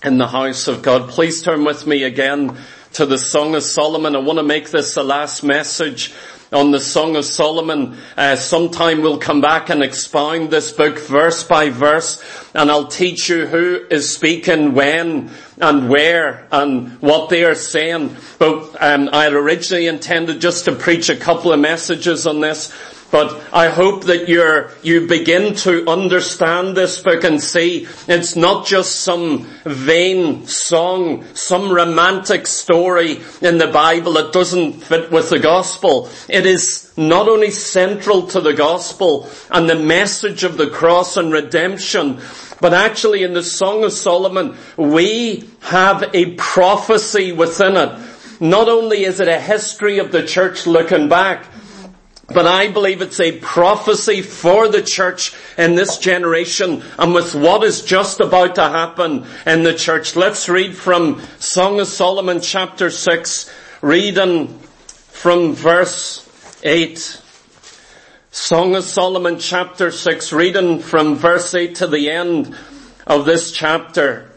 in the house of God. Please turn with me again to the Song of Solomon. I want to make this the last message on the Song of Solomon. Sometime we'll come back and expound this book verse by verse, and I'll teach you who is speaking when and where and what they are saying. But I had originally intended just to preach a couple of messages on this. But I hope that you begin to understand this book and see it's not just some vain song, some romantic story in the Bible that doesn't fit with the gospel. It is not only central to the gospel and the message of the cross and redemption, but actually in the Song of Solomon, we have a prophecy within it. Not only is it a history of the church looking back, but I believe it's a prophecy for the church in this generation and with what is just about to happen in the church. Let's read from Song of Solomon chapter 6, reading from verse 8. Song of Solomon chapter 6, reading from verse 8 to the end of this chapter.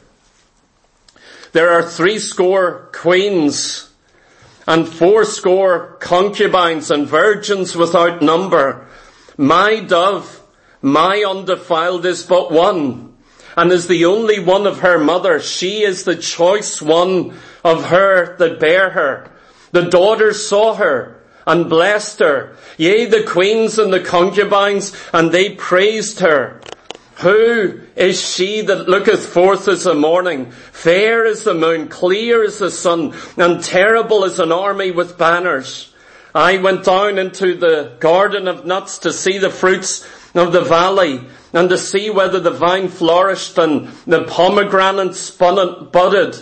There are 70 queens and 80 concubines and virgins without number. My dove, my undefiled, is but one, and is the only one of her mother. She is the choice one of her that bare her. The daughters saw her and blessed her, yea, the queens and the concubines, and they praised her. Who is she that looketh forth as the morning, fair as the moon, clear as the sun, and terrible as an army with banners? I went down into the garden of nuts to see the fruits of the valley, and to see whether the vine flourished and the pomegranate budded.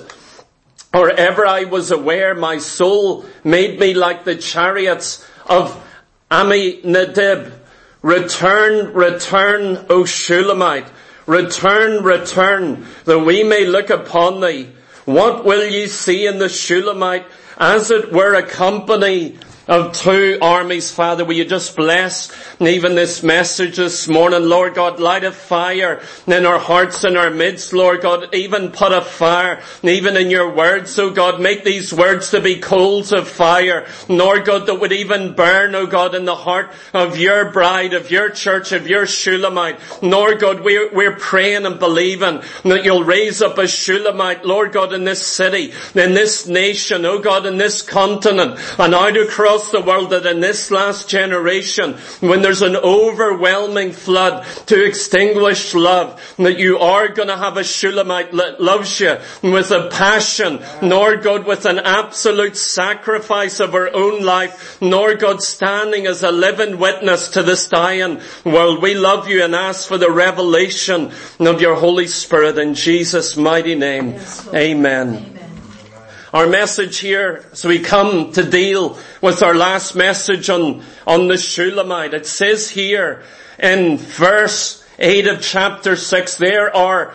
Or ever I was aware, my soul made me like the chariots of Amminadab. Return, return, O Shulamite. Return, return, that we may look upon thee. What will ye see in the Shulamite? As it were a company of two armies. Father, will you just bless even this message this morning? Lord God, light a fire in our hearts, in our midst, Lord God. Even put a fire, even in your words, oh God. Make these words to be coals of fire, Lord God, that would even burn, oh God, in the heart of your bride, of your church, of your Shulamite. Lord God, we're praying and believing that you'll raise up a Shulamite, Lord God, in this city, in this nation, oh God, in this continent, and out across the world, that in this last generation, when there's an overwhelming flood to extinguish love, that you are going to have a Shulamite that loves you with a passion, Lord God, with an absolute sacrifice of her own life, Lord God, standing as a living witness to this dying world. We love you and ask for the revelation of your Holy Spirit in Jesus' mighty name. Yes, amen. Our message here, as we come to deal with our last message on the Shulamite, it says here in verse 8 of chapter 6, there are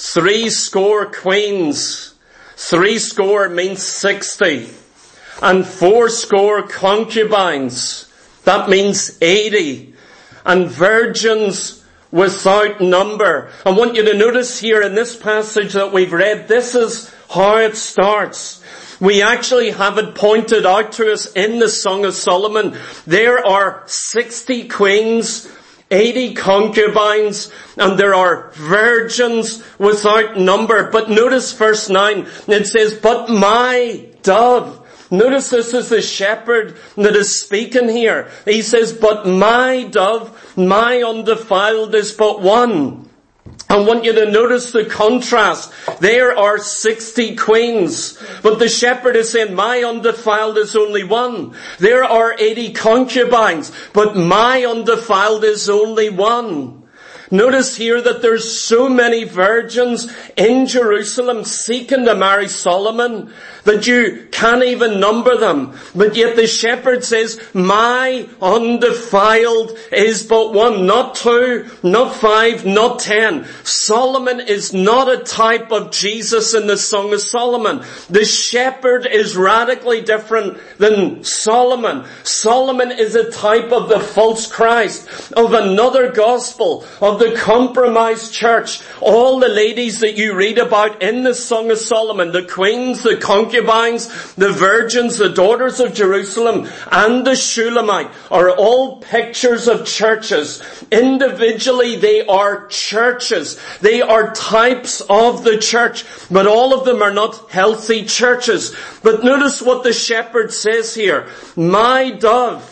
70 queens. 70 means 60. And 80 concubines. That means 80. And virgins without number. I want you to notice here in this passage that we've read, this is how it starts. We actually have it pointed out to us in the Song of Solomon. There are 60 queens, 80 concubines, and there are virgins without number. But notice verse 9, it says, but my dove. Notice this is the shepherd that is speaking here. He says, but my dove, my undefiled, is but one. I want you to notice the contrast. There are 60 queens, but the shepherd is saying, my undefiled is only one. There are 80 concubines, but my undefiled is only one. Notice here that there's so many virgins in Jerusalem seeking to marry Solomon that you can't even number them. But yet the shepherd says, my undefiled is but one, not 2, not 5, not 10. Solomon is not a type of Jesus in the Song of Solomon. The shepherd is radically different than Solomon. Solomon is a type of the false Christ, of another gospel, of the compromised church. All the ladies that you read about in the Song of Solomon, the queens, the concubines, the virgins, the daughters of Jerusalem, and the Shulamite are all pictures of churches. Individually, they are churches. They are types of the church, but all of them are not healthy churches. But notice what the shepherd says here. My dove,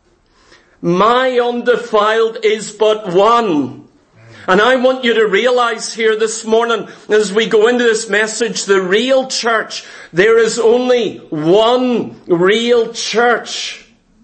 my undefiled is but one. And I want you to realize here this morning, as we go into this message, the real church, there is only one real church.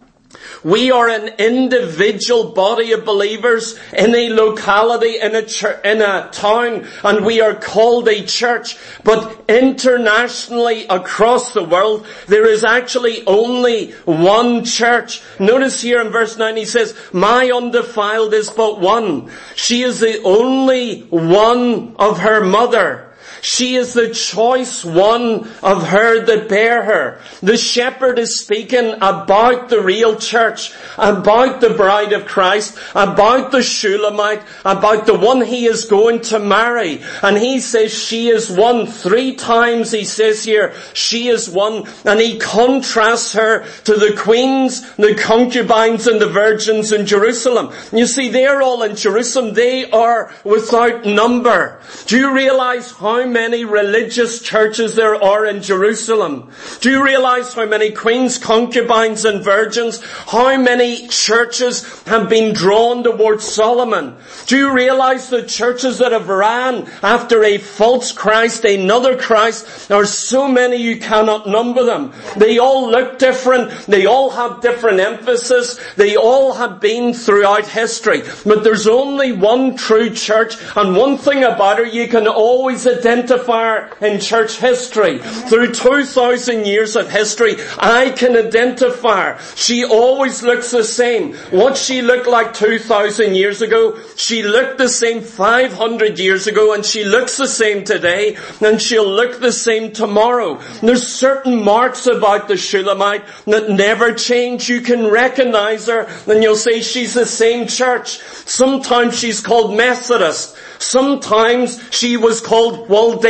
We are an individual body of believers in a locality, in a town, and we are called a church. But internationally, across the world, there is actually only one church. Notice here in verse 9 he says, my undefiled is but one. She is the only one of her mother. She is the choice one of her that bare her. The shepherd is speaking about the real church, about the bride of Christ, about the Shulamite, about the one he is going to marry. And he says she is one. 3 times he says here, she is one. And he contrasts her to the queens, the concubines, and the virgins in Jerusalem. You see, they're all in Jerusalem. They are without number. Do you realize how many religious churches there are in Jerusalem? Do you realize how many queens, concubines, and virgins, how many churches have been drawn towards Solomon? Do you realize the churches that have ran after a false Christ, another Christ, there are so many you cannot number them. They all look different. They all have different emphasis. They all have been throughout history. But there's only one true church, and one thing about her you can always identify in church history. Through 2,000 years of history, I can identify her. She always looks the same. What she looked like 2,000 years ago, she looked the same 500 years ago, and she looks the same today, and she'll look the same tomorrow. There's certain marks about the Shulamite that never change. You can recognize her, and you'll say she's the same church. Sometimes she's called Methodist. Sometimes she was called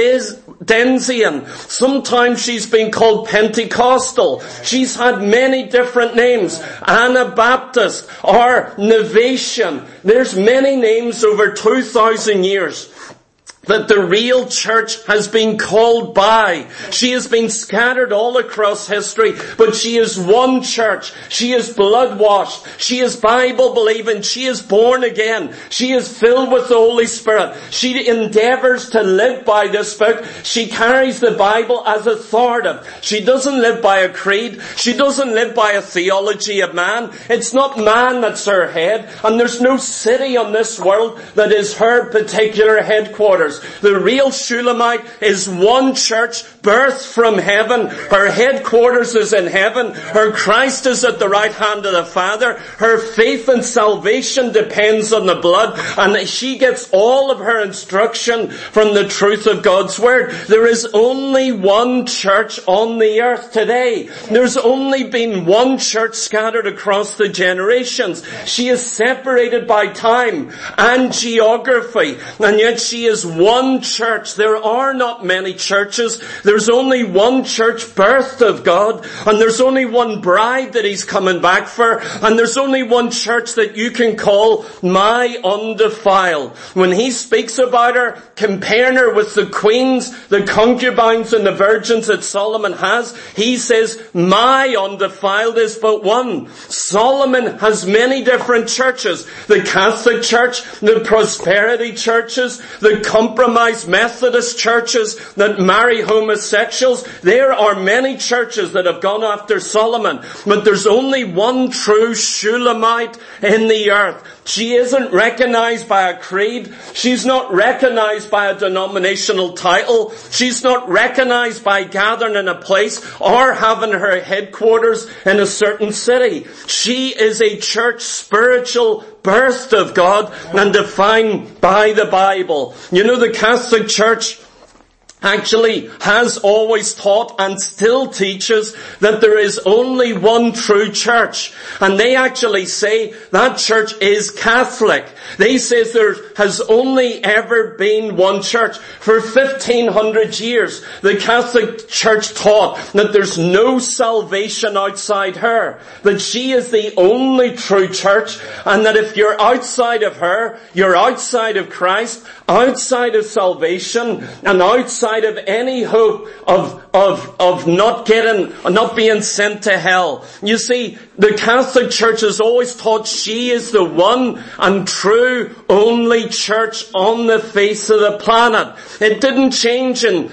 Waldensian. Sometimes she's been called Pentecostal. She's had many different names. Anabaptist or Novatian. There's many names over 2,000 years that the real church has been called by. She has been scattered all across history, but she is one church. She is blood washed. She is Bible believing. She is born again. She is filled with the Holy Spirit. She endeavors to live by this book. She carries the Bible as authoritative. She doesn't live by a creed. She doesn't live by a theology of man. It's not man that's her head, and there's no city on this world that is her particular headquarters. The real Shulamite is one church, birthed from heaven. Her headquarters is in heaven. Her Christ is at the right hand of the Father. Her faith and salvation depends on the blood, and she gets all of her instruction from the truth of God's Word. There is only one church on the earth today. There's only been one church scattered across the generations. She is separated by time and geography, and yet she is one church. There are not many churches. There's only one church birthed of God, and there's only one bride that He's coming back for, and there's only one church that you can call my undefiled. When He speaks about her, comparing her with the queens, the concubines, and the virgins that Solomon has, He says, my undefiled is but one. Solomon has many different churches. The Catholic Church, the prosperity churches, the compromised Methodist churches that marry homosexuals. There are many churches that have gone after Solomon, but there's only one true Shulamite in the earth. She isn't recognized by a creed. She's not recognized by a denominational title. She's not recognized by gathering in a place or having her headquarters in a certain city. She is a church spiritual birthed of God and defined by the Bible. You know, the Catholic Church actually has always taught and still teaches that there is only one true church. And they actually say that church is Catholic. They say has only ever been one church. For 1500 years, the Catholic Church taught that there's no salvation outside her, that she is the only true church, and that if you're outside of her, you're outside of Christ, outside of salvation, and outside of any hope of not being sent to hell. You see, the Catholic Church has always taught she is the one and true only church on the face of the planet. It didn't change in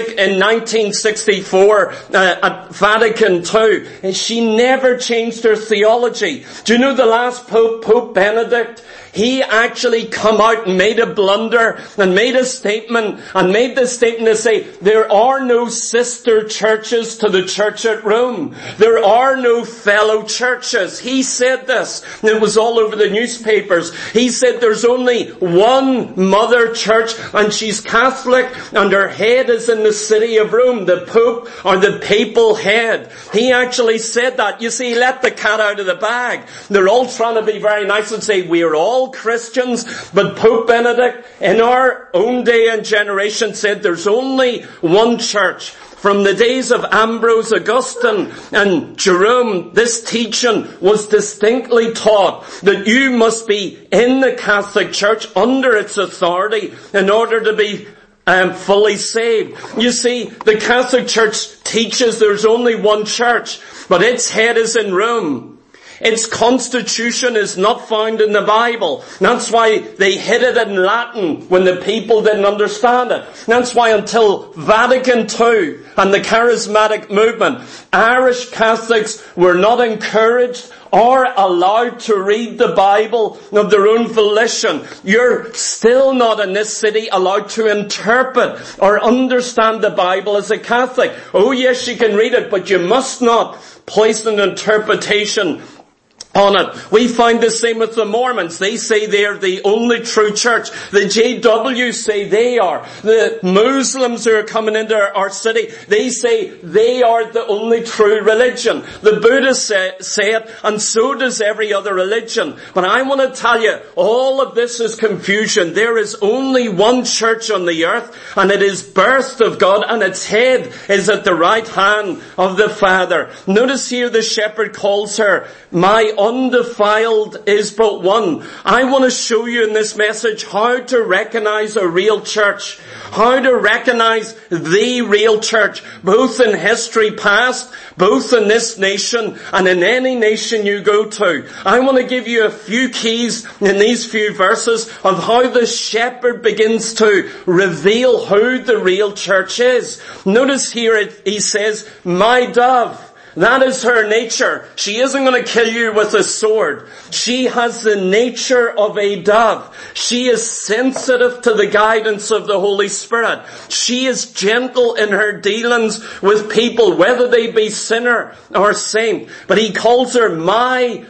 1964 at Vatican II. She never changed her theology. Do you know the last Pope, Pope Benedict? He actually come out and made a blunder and made a statement and made the statement to say there are no sister churches to the church at Rome. There are no fellow churches. He said this. It was all over the newspapers. He said there's only one mother church and she's Catholic and her head is in the city of Rome, the Pope or the papal head. He actually said that. You see, he let the cat out of the bag. They're all trying to be very nice and say we're all Christians, but Pope Benedict in our own day and generation said there's only one church. From the days of Ambrose, Augustine and Jerome, this teaching was distinctly taught that you must be in the Catholic Church under its authority in order to be fully saved. You see, the Catholic Church teaches there's only one church, but its head is in Rome. Its constitution is not found in the Bible. That's why they hid it in Latin when the people didn't understand it. That's why until Vatican II and the charismatic movement, Irish Catholics were not encouraged or allowed to read the Bible of their own volition. You're still not in this city allowed to interpret or understand the Bible as a Catholic. Oh yes, you can read it, but you must not place an interpretation on it. We find the same with the Mormons. They say they're the only true church. The JWs say they are. The Muslims who are coming into our city, they say they are the only true religion. The Buddhists say it, and so does every other religion. But I want to tell you, all of this is confusion. There is only one church on the earth, and it is birthed of God, and its head is at the right hand of the Father. Notice here the shepherd calls her, my undefiled is but one. I want to show you in this message how to recognize a real church, how to recognize the real church, both in history past, both in this nation and in any nation you go to. I want to give you a few keys in these few verses of how the shepherd begins to reveal who the real church is. Notice here he says, my dove. That is her nature. She isn't going to kill you with a sword. She has the nature of a dove. She is sensitive to the guidance of the Holy Spirit. She is gentle in her dealings with people, whether they be sinner or saint. But he calls her my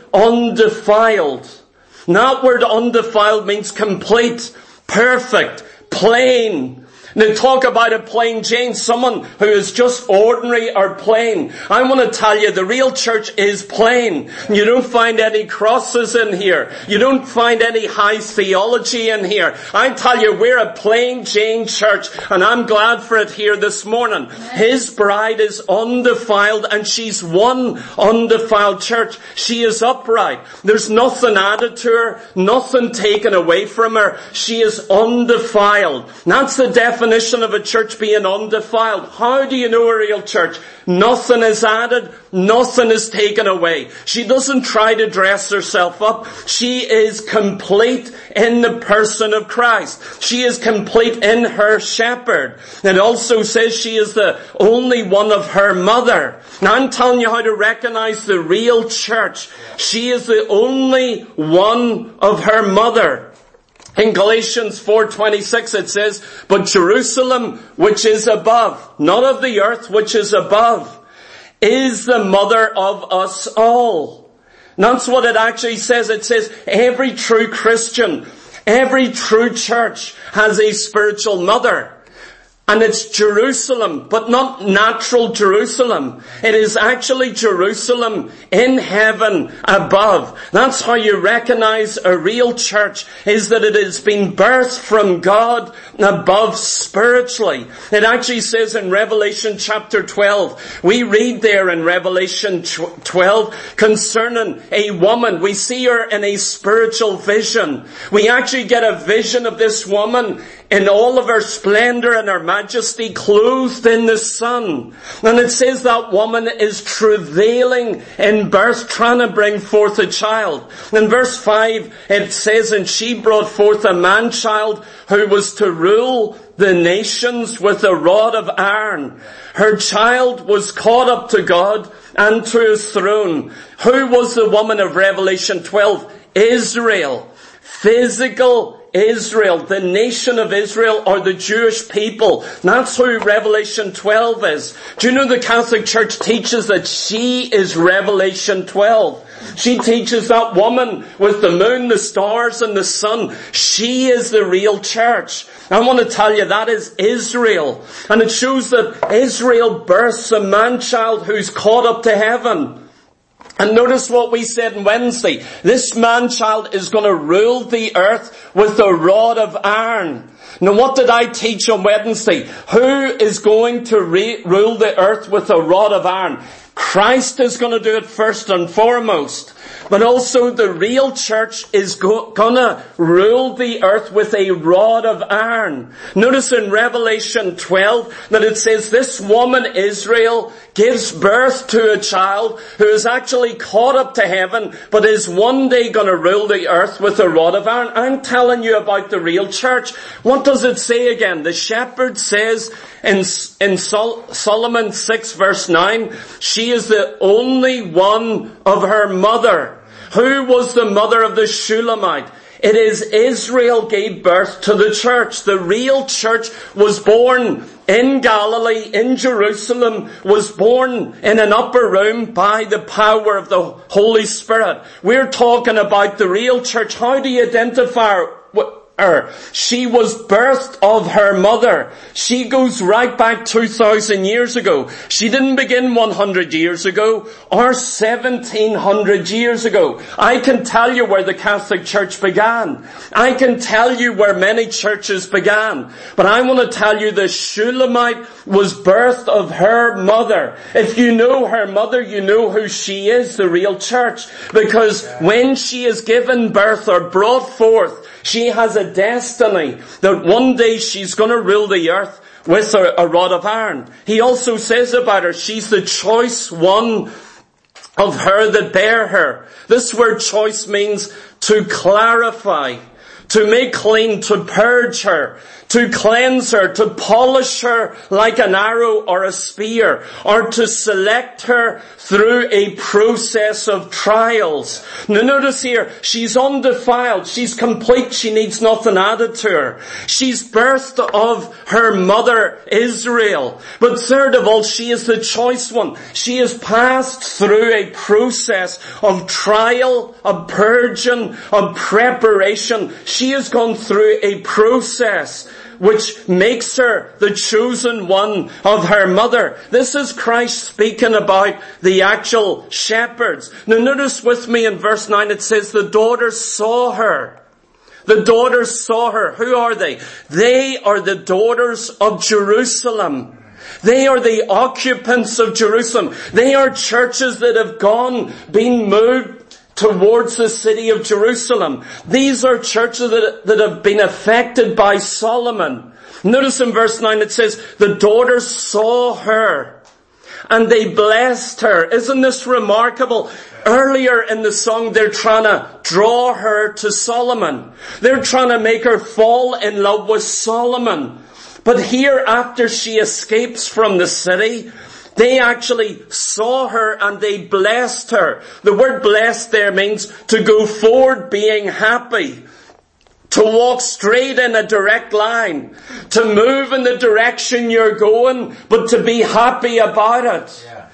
undefiled. And that word undefiled means complete, perfect, plain. Now talk about a plain Jane, someone who is just ordinary or plain. I want to tell you, the real church is plain. You don't find any crosses in here. You don't find any high theology in here. I tell you, we're a plain Jane church, and I'm glad for it here this morning. His bride is undefiled, and she's one undefiled church. She is upright. There's nothing added to her, nothing taken away from her. She is undefiled. That's the definition of a church being undefiled. How do you know a real church? Nothing is added, nothing is taken away. She doesn't try to dress herself up. She is complete in the person of Christ. She is complete in her shepherd. It also says she is the only one of her mother. Now I'm telling you how to recognize the real church. She is the only one of her mother. In Galatians 4:26 it says, but Jerusalem which is above, not of the earth, which is above, is the mother of us all. And that's what it actually says. It says every true Christian, every true church has a spiritual mother. And it's Jerusalem, but not natural Jerusalem. It is actually Jerusalem in heaven above. That's how you recognize a real church, is that it has been birthed from God above spiritually. It actually says in Revelation chapter 12, we read there in Revelation 12 concerning a woman. We see her in a spiritual vision. We actually get a vision of this woman in all of her splendor and her majesty, clothed in the sun. And it says that woman is travailing in birth, trying to bring forth a child. In verse 5, it says, and she brought forth a man-child who was to rule the nations with a rod of iron. Her child was caught up to God and to his throne. Who was the woman of Revelation 12? Israel. Physical Israel, the nation of Israel, or the Jewish people. That's who Revelation 12 is. Do you know the Catholic Church teaches that she is Revelation 12? She teaches that woman with the moon, the stars, and the sun. She is the real church. I want to tell you, that is Israel. And it shows that Israel births a man-child who's caught up to heaven. And notice what we said on Wednesday. This man-child is going to rule the earth with a rod of iron. Now what did I teach on Wednesday? Who is going to rule the earth with a rod of iron? Christ is going to do it first and foremost. But also the real church is gonna rule the earth with a rod of iron. Notice in Revelation 12 that it says this woman Israel gives birth to a child who is actually caught up to heaven, but is one day gonna rule the earth with a rod of iron. I'm telling you about the real church. What does it say again? The shepherd says in Solomon 6 verse 9, she is the only one of her mother. Who was the mother of the Shulamite? It is Israel gave birth to the church. The real church was born in Galilee, in Jerusalem, was born in an upper room by the power of the Holy Spirit. We're talking about the real church. How do you identify her? She was birthed of her mother. She goes right back 2,000 years ago. She didn't begin 100 years ago or 1,700 years ago. I can tell you where the Catholic Church began. I can tell you where many churches began. But I want to tell you the Shulamite was birthed of her mother. If you know her mother, you know who she is, the real church. Because when she is given birth or brought forth, she has a destiny that one day she's going to rule the earth with a rod of iron. He also says about her, she's the choice one of her that bear her. This word choice means to clarify, to make clean, to purge her, to cleanse her, to polish her like an arrow or a spear, or to select her through a process of trials. Now notice here, she's undefiled, she's complete, she needs nothing added to her. She's birthed of her mother Israel. But third of all, she is the choice one. She has passed through a process of trial, of purging, of preparation. She has gone through a process which makes her the chosen one of her mother. This is Christ speaking about the actual shepherds. Now notice with me in verse 9 it says the daughters saw her. The daughters saw her. Who are they? They are the daughters of Jerusalem. They are the occupants of Jerusalem. They are churches that have been moved towards the city of Jerusalem. These are churches that have been affected by Solomon. Notice in verse 9 it says, the daughters saw her and they blessed her. Isn't this remarkable? Earlier in the song they're trying to draw her to Solomon. They're trying to make her fall in love with Solomon. But here after she escapes from the city, they actually saw her and they blessed her. The word blessed there means to go forward being happy, to walk straight in a direct line, to move in the direction you're going, but to be happy about it. Yeah.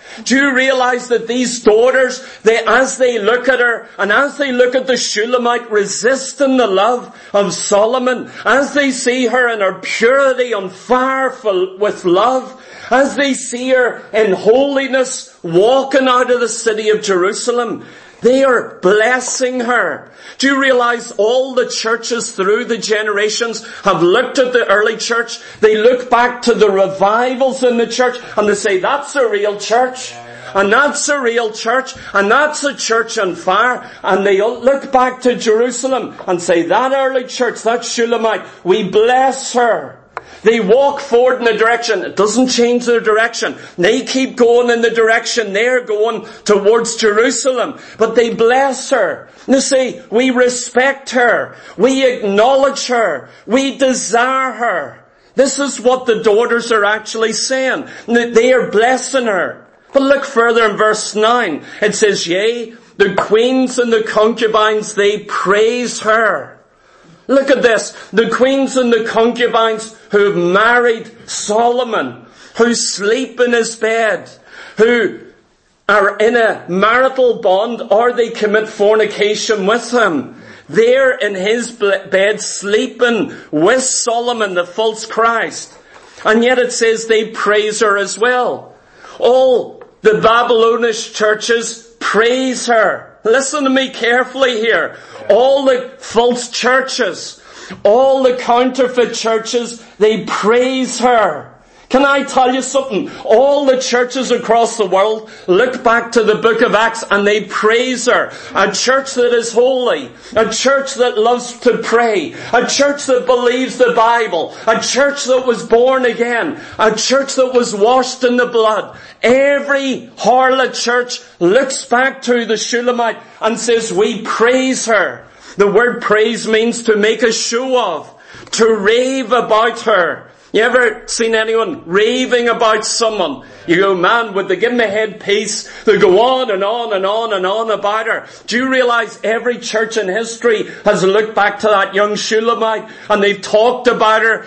Do you realize that these daughters, as they look at her, and as they look at the Shulamite resisting the love of Solomon, as they see her in her purity on fire with love, as they see her in holiness walking out of the city of Jerusalem, they are blessing her. Do you realize all the churches through the generations have looked at the early church? They look back to the revivals in the church and they say, that's a real church. And that's a real church. And that's a church on fire. And they look back to Jerusalem and say, that early church, that Shulamite, we bless her. They walk forward in a direction. It doesn't change their direction. They keep going in the direction they're going towards Jerusalem. But they bless her. They say, we respect her. We acknowledge her. We desire her. This is what the daughters are actually saying. They are blessing her. But look further in verse 9. It says, yea, the queens and the concubines, they praise her. Look at this. The queens and the concubines who've married Solomon, who sleep in his bed, who are in a marital bond or they commit fornication with him. They're in his bed sleeping with Solomon, the false Christ. And yet it says they praise her as well. All the Babylonish churches praise her. Listen to me carefully here. All the false churches, all the counterfeit churches, they praise her. Can I tell you something? All the churches across the world look back to the book of Acts and they praise her. A church that is holy. A church that loves to pray. A church that believes the Bible. A church that was born again. A church that was washed in the blood. Every harlot church looks back to the Shulamite and says, we praise her. The word praise means to make a show of, to rave about her. You ever seen anyone raving about someone? You go, man, would they give me head peace? They go on and on and on and on about her. Do you realize every church in history has looked back to that young Shulamite and they've talked about her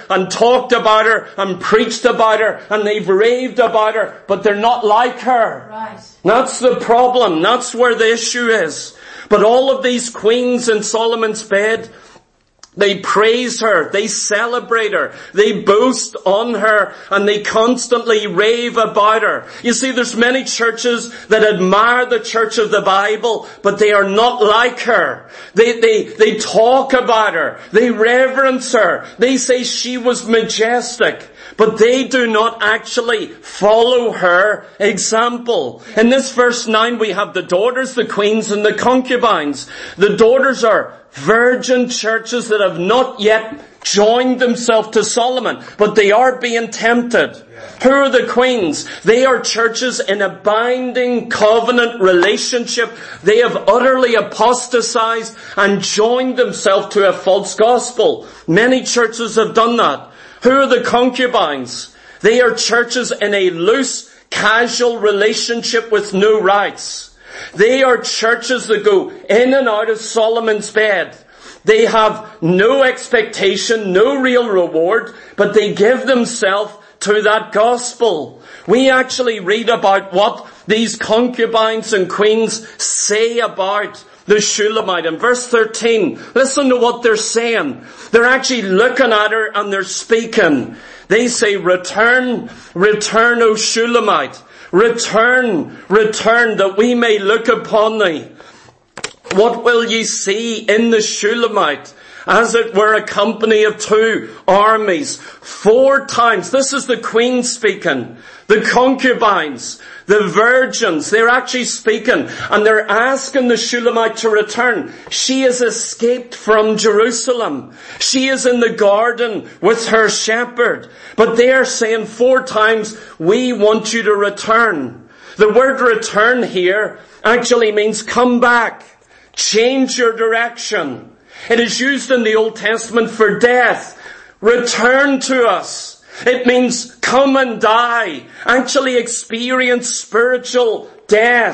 and preached about her and they've raved about her, but they're not like her. Right. That's the problem. That's where the issue is. But all of these queens in Solomon's bed, they praise her, they celebrate her, they boast on her, and they constantly rave about her. You see, there's many churches that admire the church of the Bible, but they are not like her. They talk about her, they reverence her, they say she was majestic, but they do not actually follow her example. In this verse 9 we have the daughters, the queens, and the concubines. The daughters are virgin churches that have not yet joined themselves to Solomon, but they are being tempted. Who are the queens? They are churches in a binding covenant relationship. They have utterly apostatized and joined themselves to a false gospel. Many churches have done that. Who are the concubines? They are churches in a loose, casual relationship with no rights. They are churches that go in and out of Solomon's bed. They have no expectation, no real reward, but they give themselves to that gospel. We actually read about what these concubines and queens say about the Shulamite. In verse 13, listen to what they're saying. They're actually looking at her and they're speaking. They say, return, return, O Shulamite. Return, return, that we may look upon thee. What will ye see in the Shulamite? As it were a company of two armies. 4 times. This is the queen speaking. The concubines, the virgins, they're actually speaking. And they're asking the Shulamite to return. She has escaped from Jerusalem. She is in the garden with her shepherd. But they are saying 4 times, we want you to return. The word return here actually means come back. Change your direction. It is used in the Old Testament for death. Return to us. It means come and die. Actually experience spiritual death.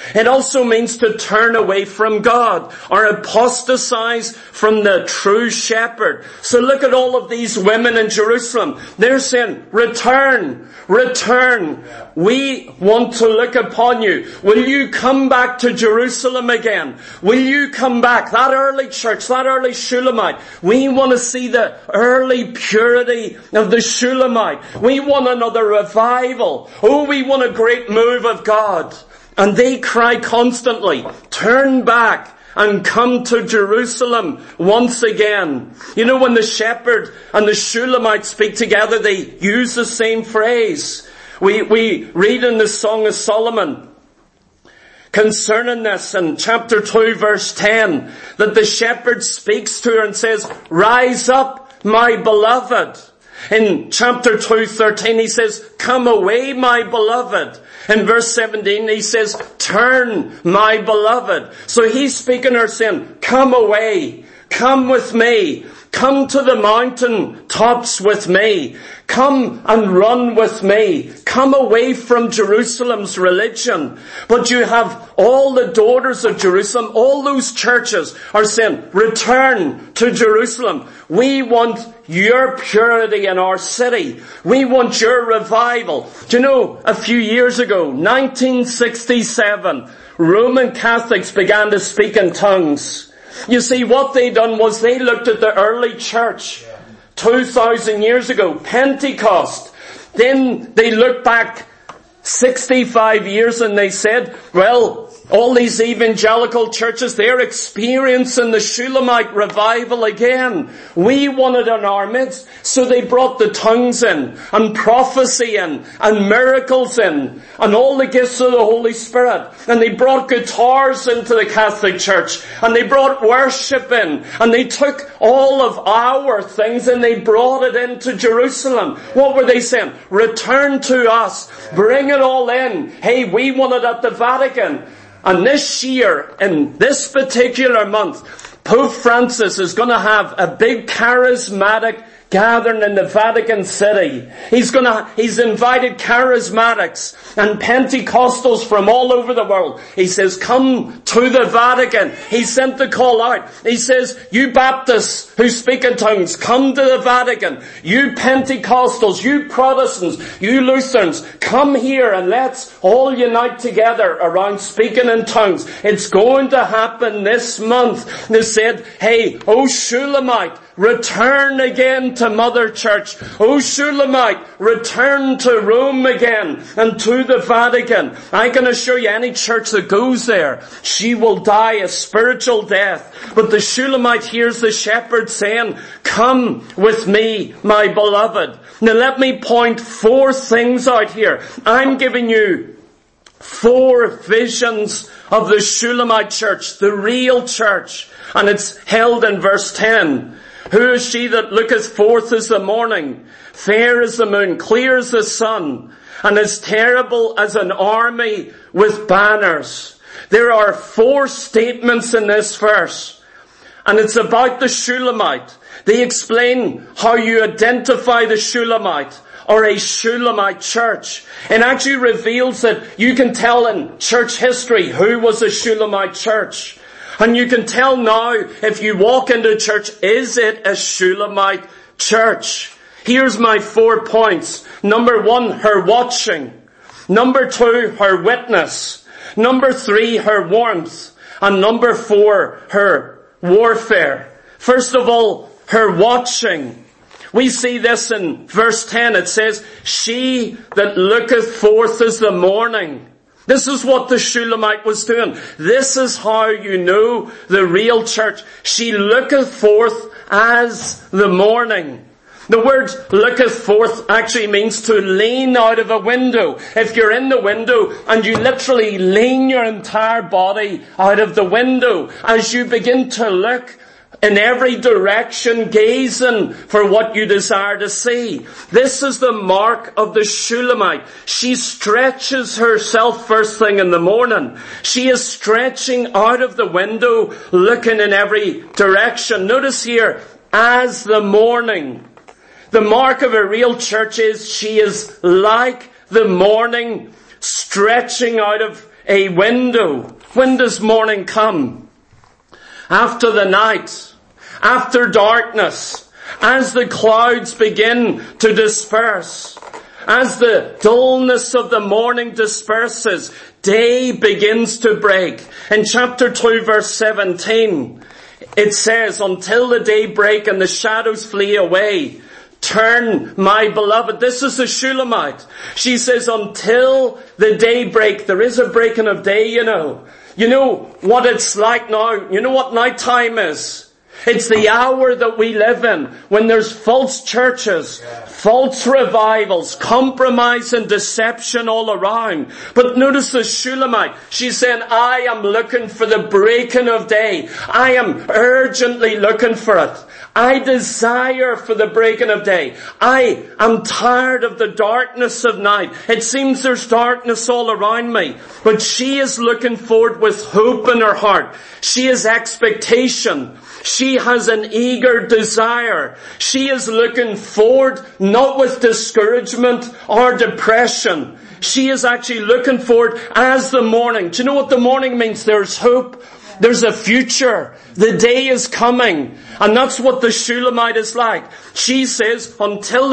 It also means to turn away from God or apostatize from the true shepherd. So look at all of these women in Jerusalem. They're saying, return, return. We want to look upon you. Will you come back to Jerusalem again? Will you come back? That early church, that early Shulamite. We want to see the early purity of the Shulamite. We want another revival. Oh, we want a great move of God. And they cry constantly, turn back and come to Jerusalem once again. You know, when the shepherd and the Shulamite speak together, they use the same phrase. We read in the Song of Solomon concerning this in chapter 2 verse 10 that the shepherd speaks to her and says, rise up, my beloved. In chapter 2:13 he says, come away, my beloved. In verse 17 he says, turn, my beloved. So he's speaking to her saying, come away, come with me, come to the mountain tops with me, come and run with me, come away from Jerusalem's religion. But you have all the daughters of Jerusalem, all those churches are saying, return to Jerusalem. We want your purity in our city. We want your revival. Do you know, a few years ago, 1967, Roman Catholics began to speak in tongues. You see, what they done was they looked at the early church 2,000 years ago, Pentecost. Then they looked back 65 years and they said, well, all these evangelical churches, they're experiencing the Shulamite revival again. We want it in our midst. So they brought the tongues in, and prophecy in, and miracles in, and all the gifts of the Holy Spirit. And they brought guitars into the Catholic Church, and they brought worship in, and they took all of our things and they brought it into Jerusalem. What were they saying? Return to us. Bring it all in. Hey, we want it at the Vatican. And this year, in this particular month, Pope Francis is going to have a big charismatic gathering in the Vatican City. He's invited charismatics and Pentecostals from all over the world. He says, come to the Vatican. He sent the call out. He says, you Baptists who speak in tongues, come to the Vatican. You Pentecostals, you Protestants, you Lutherans, come here and let's all unite together around speaking in tongues. It's going to happen this month. They said, hey, oh Shulamite, return again to Mother Church. O Shulamite, return to Rome again and to the Vatican. I can assure you, any church that goes there, she will die a spiritual death. But the Shulamite hears the shepherd saying, come with me, my beloved. Now let me point 4 things out here. I'm giving you 4 visions of the Shulamite church, the real church. And it's held in verse 10. Who is she that looketh forth as the morning, fair as the moon, clear as the sun, and as terrible as an army with banners? There are 4 statements in this verse, and it's about the Shulamite. They explain how you identify the Shulamite or a Shulamite church. It actually reveals that you can tell in church history who was a Shulamite church. And you can tell now, if you walk into church, is it a Shulamite church? Here's my 4 points. Number 1, her watching. Number 2, her witness. Number 3, her warmth. And number 4, her warfare. First of all, her watching. We see this in verse 10. It says, she that looketh forth as the morning. This is what the Shulamite was doing. This is how you know the real church. She looketh forth as the morning. The word looketh forth actually means to lean out of a window. If you're in the window and you literally lean your entire body out of the window as you begin to look in every direction, gazing for what you desire to see. This is the mark of the Shulamite. She stretches herself first thing in the morning. She is stretching out of the window, looking in every direction. Notice here, as the morning. The mark of a real church is she is like the morning, stretching out of a window. When does morning come? After the night, after darkness, as the clouds begin to disperse, as the dullness of the morning disperses, day begins to break. In chapter 2 verse 17, it says, until the day break and the shadows flee away, turn, my beloved. This is the Shulamite. She says, until the day break. There is a breaking of day, you know. You know what it's like now. You know what night time is? It's the hour that we live in when there's false churches, false revivals, compromise and deception all around. But notice the Shulamite. She's saying, I am looking for the breaking of day. I am urgently looking for it. I desire for the breaking of day. I am tired of the darkness of night. It seems there's darkness all around me. But she is looking forward with hope in her heart. She has expectation. She has an eager desire. She is looking forward, not with discouragement or depression. She is actually looking forward as the morning. Do you know what the morning means? There's hope. There's a future. The day is coming. And that's what the Shulamite is like. She says, until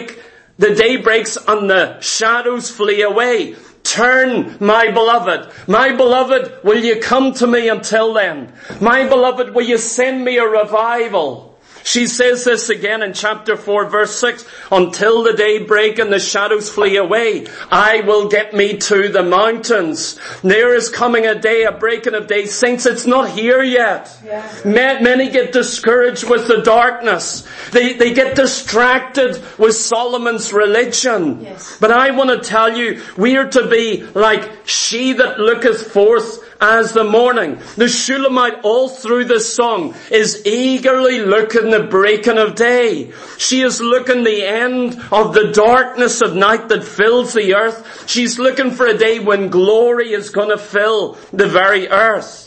the day breaks and the shadows flee away. Turn, my beloved. My beloved, will you come to me until then? My beloved, will you send me a revival? She says this again in chapter 4 verse 6. Until the day break and the shadows flee away, I will get me to the mountains. There is coming a day, a breaking of day. Saints, it's not here yet. Yes. Many get discouraged with the darkness. They get distracted with Solomon's religion. Yes. But I want to tell you, we are to be like she that looketh forth as the morning. The Shulamite all through this song is eagerly looking the breaking of day. She is looking the end of the darkness of night that fills the earth. She's looking for a day when glory is going to fill the very earth.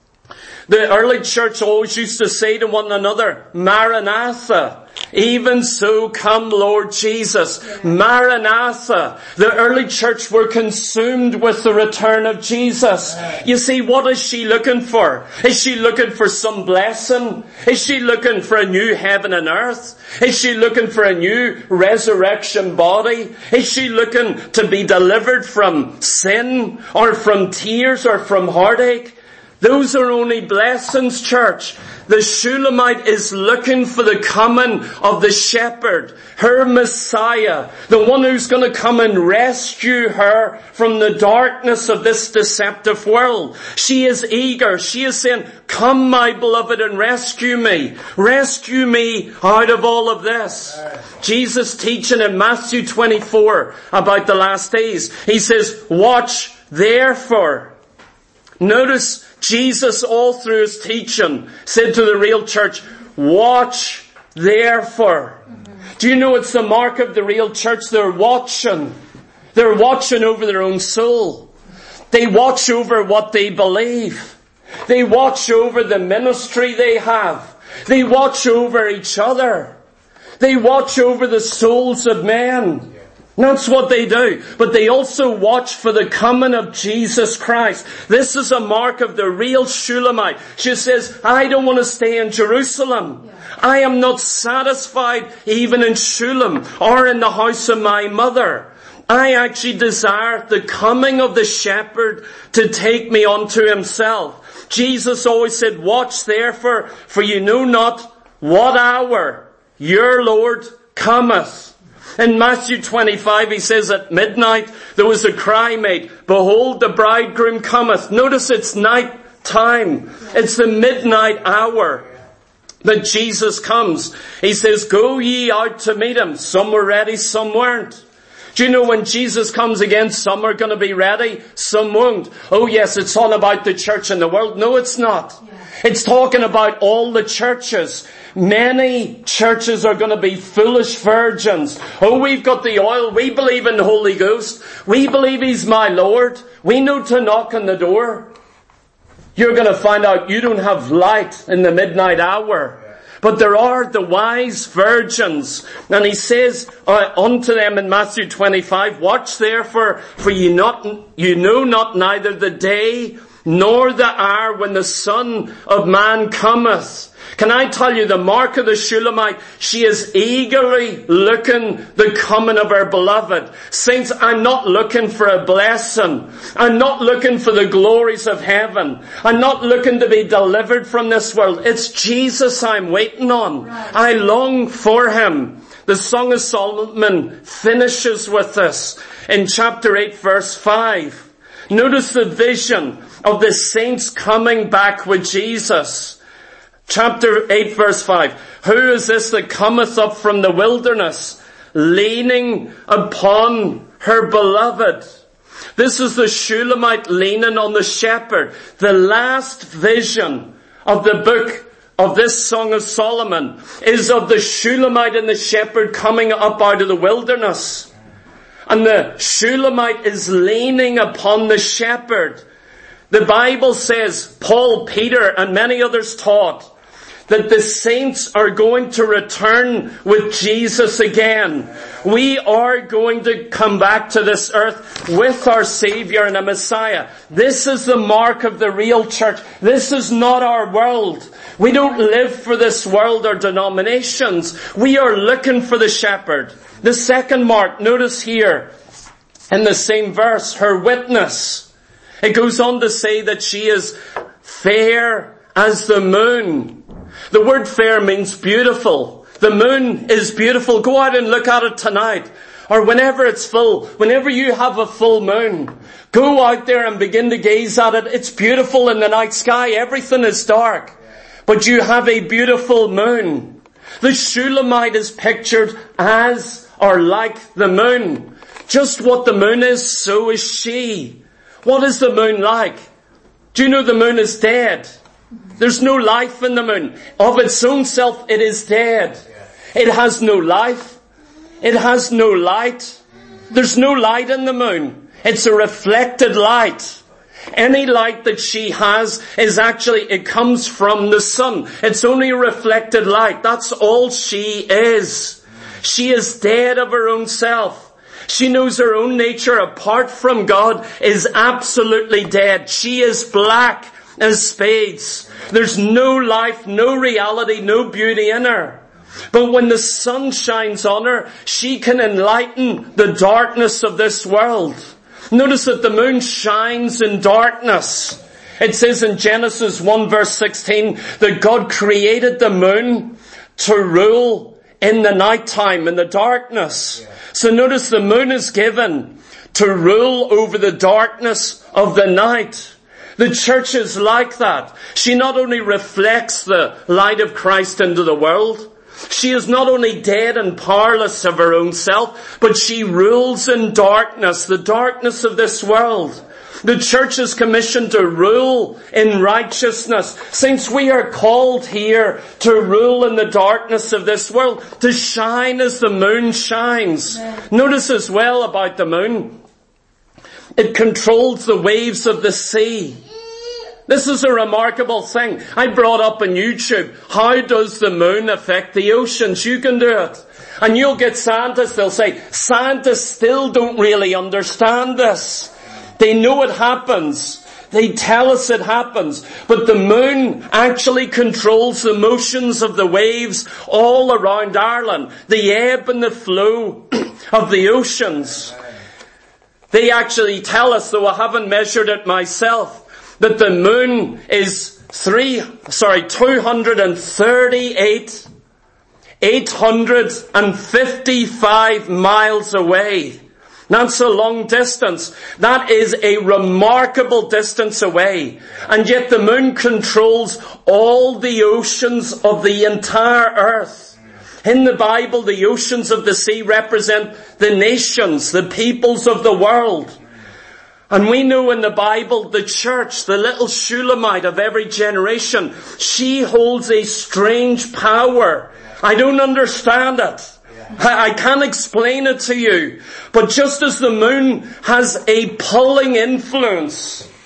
The early church always used to say to one another, Maranatha. Even so come Lord Jesus. Maranatha. The early church were consumed with the return of Jesus. You see, what is she looking for? Is she looking for some blessing? Is she looking for a new heaven and earth? Is she looking for a new resurrection body? Is she looking to be delivered from sin or from tears or from heartache? Those are only blessings, church. The Shulamite is looking for the coming of the shepherd, her Messiah, the one who's going to come and rescue her from the darkness of this deceptive world. She is eager. She is saying, come, my beloved, and rescue me. Rescue me out of all of this. Jesus teaching in Matthew 24 about the last days. He says, watch therefore. Notice Jesus all through his teaching said to the real church, watch therefore. Do you know it's the mark of the real church? They're watching. They're watching over their own soul. They watch over what they believe. They watch over the ministry they have. They watch over each other. They watch over the souls of men. That's what they do. But they also watch for the coming of Jesus Christ. This is a mark of the real Shulamite. She says, I don't want to stay in Jerusalem. I am not satisfied even in Shulam or in the house of my mother. I actually desire the coming of the shepherd to take me unto himself. Jesus always said, watch therefore, for you know not what hour your Lord cometh. In Matthew 25, he says, at midnight there was a cry made, behold, the bridegroom cometh. Notice it's night time. It's the midnight hour that Jesus comes. He says, go ye out to meet him. Some were ready, some weren't. Do you know when Jesus comes again, some are going to be ready, some won't. Oh yes, it's all about the church and the world. No, it's not. It's talking about all the churches. Many churches are going to be foolish virgins. Oh, we've got the oil. We believe in the Holy Ghost. We believe he's my Lord. We know to knock on the door. You're going to find out you don't have light in the midnight hour. but there are the wise virgins. And he says unto them in Matthew 25, watch therefore, for you know not neither the day nor the hour when the Son of Man cometh. Can I tell you, the mark of the Shulamite, she is eagerly looking the coming of her beloved. Saints, I'm not looking for a blessing. I'm not looking for the glories of heaven. I'm not looking to be delivered from this world. It's Jesus I'm waiting on. I long for him. The Song of Solomon finishes with this in chapter 8 verse 5. Notice the vision of the saints coming back with Jesus. Chapter 8 verse 5. Who is this that cometh up from the wilderness, leaning upon her beloved? This is the Shulamite leaning on the shepherd. The last vision of the book of this Song of Solomon is of the Shulamite and the shepherd coming up out of the wilderness. And the Shulamite is leaning upon the shepherd. The Bible says, Paul, Peter, and many others taught that the saints are going to return with Jesus again. We are going to come back to this earth with our Savior and a Messiah. This is the mark of the real church. This is not our world. We don't live for this world or denominations. We are looking for the shepherd. The second mark, notice here in the same verse, her witness. It goes on to say that she is fair as the moon. The word fair means beautiful. The moon is beautiful. Go out and look at it tonight. Or whenever it's full. Whenever you have a full moon, go out there and begin to gaze at it. It's beautiful in the night sky. Everything is dark. But you have a beautiful moon. The Shulamite is pictured as or like the moon. Just what the moon is, so is she. What is the moon like? Do you know the moon is dead? There's no life in the moon. Of its own self, it is dead. It has no life. It has no light. There's no light in the moon. It's a reflected light. Any light that she has is actually, it comes from the sun. It's only a reflected light. That's all she is. She is dead of her own self. She knows her own nature apart from God is absolutely dead. She is black as spades. There's no life, no reality, no beauty in her. But when the sun shines on her, she can enlighten the darkness of this world. Notice that the moon shines in darkness. It says in Genesis 1 verse 16 that God created the moon to rule in the nighttime, in the darkness. So notice the moon is given to rule over the darkness of the night. The church is like that. She not only reflects the light of Christ into the world, she is not only dead and powerless of her own self, but she rules in darkness, the darkness of this world. The church is commissioned to rule in righteousness. Since we are called here to rule in the darkness of this world, to shine as the moon shines. Notice as well about the moon, it controls the waves of the sea. This is a remarkable thing. I brought up on YouTube, how does the moon affect the oceans? You can do it. And you'll get scientists, they'll say, scientists still don't really understand this. They know it happens. They tell us it happens. But the moon actually controls the motions of the waves all around Ireland. The ebb and the flow of the oceans. They actually tell us, though I haven't measured it myself, that the moon is 238,855 miles away. That's a long distance. That is a remarkable distance away. And yet the moon controls all the oceans of the entire earth. In the Bible, the oceans of the sea represent the nations, the peoples of the world. And we know in the Bible, the church, the little Shulamite of every generation, she holds a strange power. I don't understand it. I can't explain it to you. But just as the moon has a pulling influence,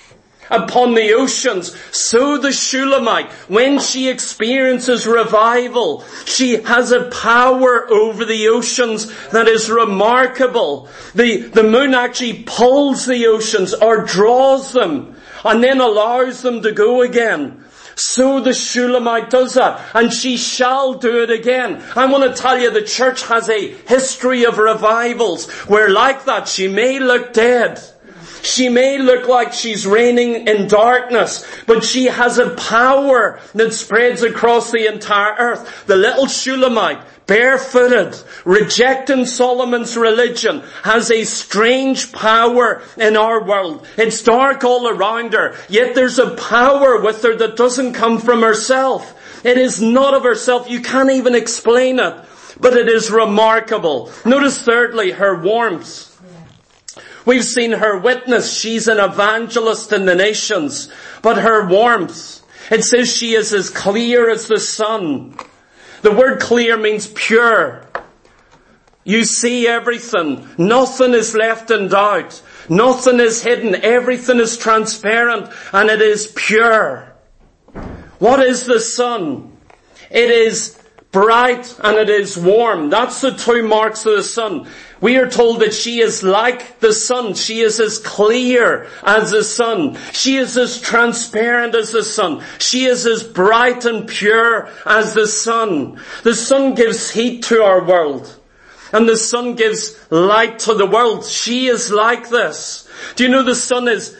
upon the oceans, so the Shulamite, when she experiences revival, she has a power over the oceans that is remarkable. The moon actually pulls the oceans or draws them and then allows them to go again. So the Shulamite does that, and she shall do it again. I want to tell you, the church has a history of revivals where, like that, she may look dead. She may look like she's reigning in darkness, but she has a power that spreads across the entire earth. The little Shulamite, barefooted, rejecting Solomon's religion, has a strange power in our world. It's dark all around her, yet there's a power with her that doesn't come from herself. It is not of herself. You can't even explain it, but it is remarkable. Notice thirdly, her warmth. We've seen her witness. She's an evangelist in the nations, but her warmth, it says she is as clear as the sun. The word clear means pure. You see everything. Nothing is left in doubt. Nothing is hidden. Everything is transparent and it is pure. What is the sun? It is bright and it is warm. That's the two marks of the sun. We are told that she is like the sun. She is as clear as the sun. She is as transparent as the sun. She is as bright and pure as the sun. The sun gives heat to our world, and the sun gives light to the world. She is like this. Do you know the sun is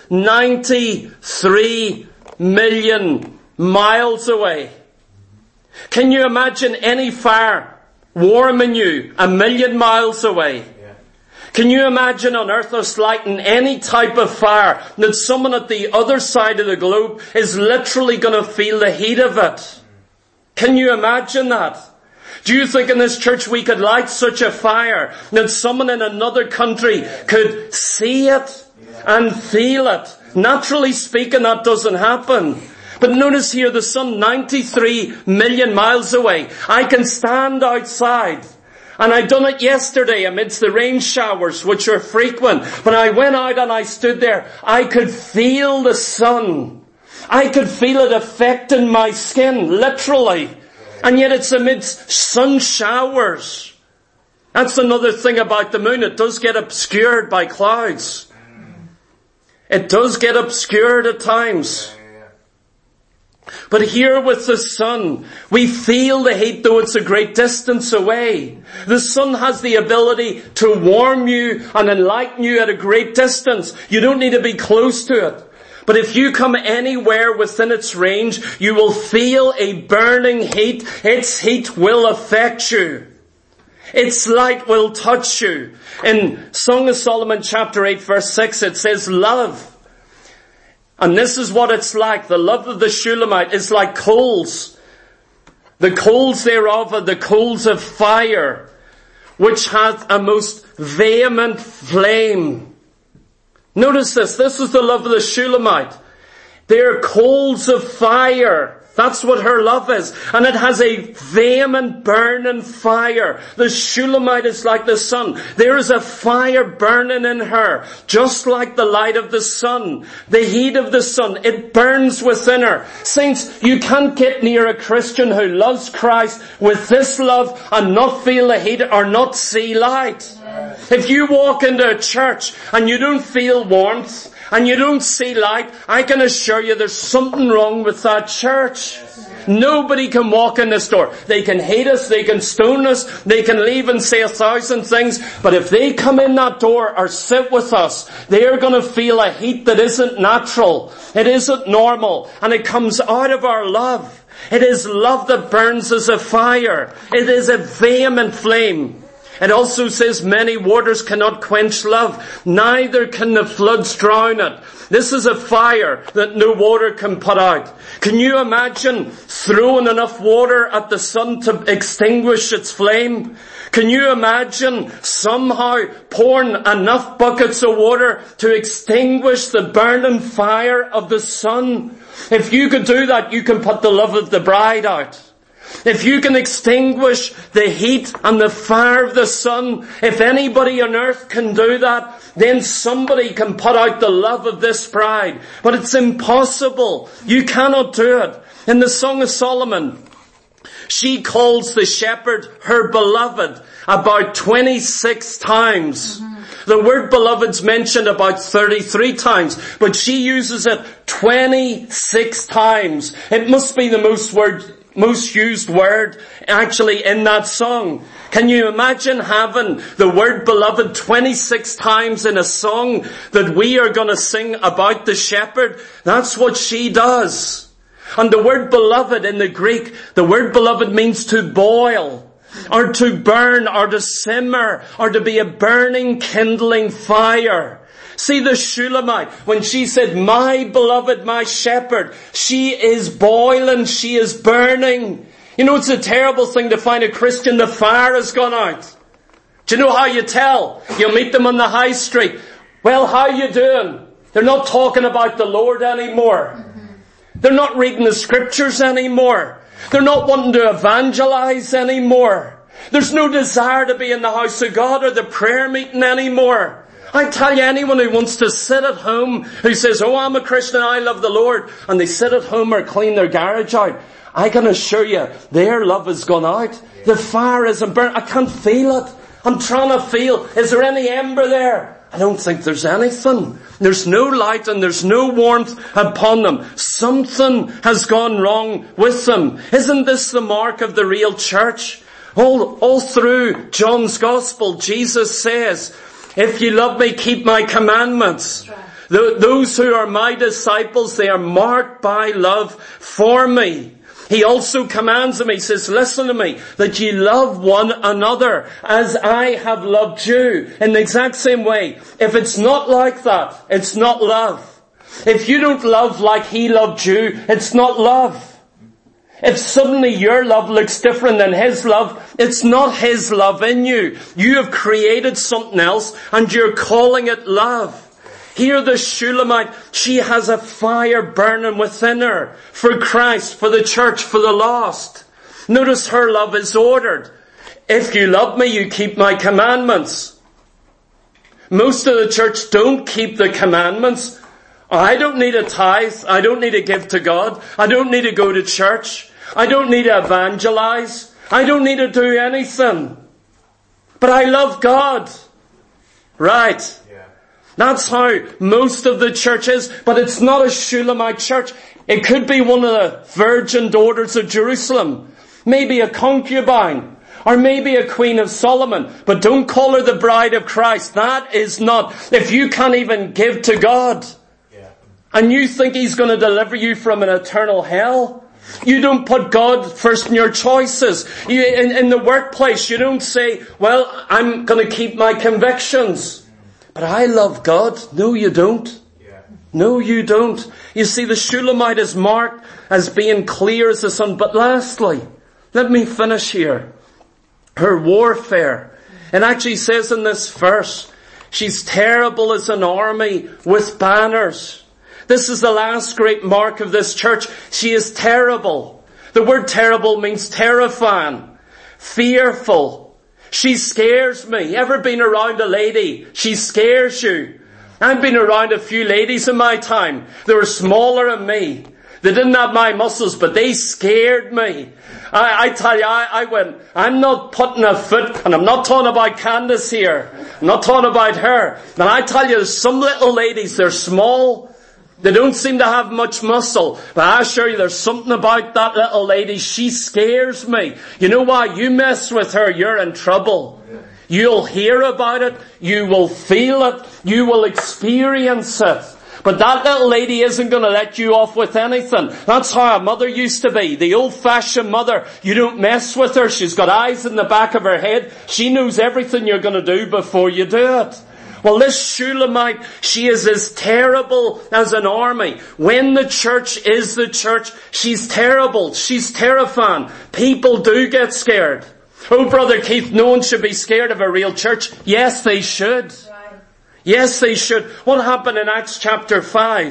93 million miles away? Can you imagine any fire warming you 1 million miles away? Can you imagine on earth us lighting any type of fire that someone at the other side of the globe is literally going to feel the heat of it? Can you imagine that? Do you think in this church we could light such a fire that someone in another country could see it and feel it? Naturally speaking, that doesn't happen. But notice here, the sun 93 million miles away. I can stand outside. And I done it yesterday amidst the rain showers, which are frequent. When I went out and I stood there, I could feel the sun. I could feel it affecting my skin, literally. And yet it's amidst sun showers. That's another thing about the moon. It does get obscured by clouds. It does get obscured at times. But here with the sun, we feel the heat though it's a great distance away. The sun has the ability to warm you and enlighten you at a great distance. You don't need to be close to it. But if you come anywhere within its range, you will feel a burning heat. Its heat will affect you. Its light will touch you. In Song of Solomon chapter 8 verse 6 it says, love. And this is what it's like. The love of the Shulamite is like coals. The coals thereof are the coals of fire, which hath a most vehement flame. Notice this. This is the love of the Shulamite. They are coals of fire. That's what her love is. And it has a vehement burning fire. The Shulamite is like the sun. There is a fire burning in her, just like the light of the sun. The heat of the sun, it burns within her. Saints, you can't get near a Christian who loves Christ with this love and not feel the heat or not see light. If you walk into a church and you don't feel warmth, and you don't see light, I can assure you there's something wrong with that church. Nobody can walk in this door. They can hate us, they can stone us, they can leave and say 1,000 things, but if they come in that door or sit with us, they are going to feel a heat that isn't natural. It isn't normal, and it comes out of our love. It is love that burns as a fire. It is a vehement flame. It also says many waters cannot quench love, neither can the floods drown it. This is a fire that no water can put out. Can you imagine throwing enough water at the sun to extinguish its flame? Can you imagine somehow pouring enough buckets of water to extinguish the burning fire of the sun? If you could do that, you can put the love of the bride out. If you can extinguish the heat and the fire of the sun, if anybody on earth can do that, then somebody can put out the love of this bride. But it's impossible. You cannot do it. In the Song of Solomon, she calls the shepherd her beloved about 26 times. The word beloved's mentioned about 33 times, but she uses it 26 times. It must be the most used word actually in that song. Can you imagine having the word beloved 26 times in a song that we are going to sing about the shepherd? That's what she does. And the word beloved in the Greek, the word beloved means to boil, or to burn, or to simmer, or to be a burning, kindling fire. See the Shulamite, when she said, my beloved, my shepherd, she is boiling, she is burning. You know, it's a terrible thing to find a Christian, the fire has gone out. Do you know how you tell? You'll meet them on the high street. Well, how you doing? They're not talking about the Lord anymore. They're not reading the scriptures anymore. They're not wanting to evangelize anymore. There's no desire to be in the house of God or the prayer meeting anymore. I tell you, anyone who wants to sit at home, who says, oh, I'm a Christian, I love the Lord, and they sit at home or clean their garage out, I can assure you, their love has gone out. The fire isn't burnt. I can't feel it. I'm trying to feel, is there any ember there? I don't think there's anything. There's no light and there's no warmth upon them. Something has gone wrong with them. Isn't this the mark of the real church? All through John's Gospel, Jesus says, if you love me, keep my commandments. Those who are my disciples, they are marked by love for me. He also commands them, he says, listen to me, that ye love one another as I have loved you. In the exact same way. If it's not like that, it's not love. If you don't love like he loved you, it's not love. If suddenly your love looks different than his love, it's not his love in you. You have created something else and you're calling it love. Here the Shulamite, she has a fire burning within her for Christ, for the church, for the lost. Notice her love is ordered. If you love me, you keep my commandments. Most of the church don't keep the commandments. I don't need a tithe. I don't need to give to God. I don't need to go to church. I don't need to evangelize. I don't need to do anything. But I love God. Right. That's how most of the church is, but it's not a Shulamite church. It could be one of the virgin daughters of Jerusalem, maybe a concubine, or maybe a queen of Solomon, but don't call her the bride of Christ. That is not, if you can't even give to God, and you think he's going to deliver you from an eternal hell, you don't put God first in your choices. In the workplace, you don't say, well, I'm going to keep my convictions. But I love God. No, you don't. No, you don't. You see, the Shulamite is marked as being clear as the sun. But lastly, let me finish here. Her warfare. It actually says in this verse, she's terrible as an army with banners. This is the last great mark of this church. She is terrible. The word terrible means terrifying, fearful. She scares me. Ever been around a lady? She scares you. I've been around a few ladies in my time. They were smaller than me. They didn't have my muscles, but they scared me. I tell you, I went, I'm not putting a foot, and I'm not talking about Candace here. I'm not talking about her. And I tell you, there's some little ladies, they're small. They don't seem to have much muscle. But I assure you, there's something about that little lady. She scares me. You know why? You mess with her, you're in trouble. You'll hear about it. You will feel it. You will experience it. But that little lady isn't going to let you off with anything. That's how a mother used to be. The old-fashioned mother. You don't mess with her. She's got eyes in the back of her head. She knows everything you're going to do before you do it. Well, this Shulamite, she is as terrible as an army. When the church is the church, she's terrible. She's terrifying. People do get scared. Oh, Brother Keith, no one should be scared of a real church. Yes, they should. Yes, they should. What happened in Acts chapter